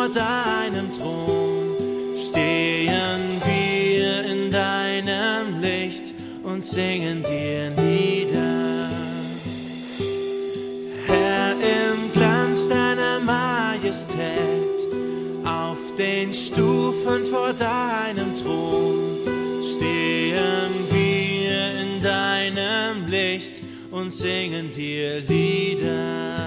vor deinem Thron stehen wir in deinem Licht und singen dir Lieder. Herr, im Glanz deiner Majestät, auf den Stufen vor deinem Thron stehen wir in deinem Licht und singen dir Lieder.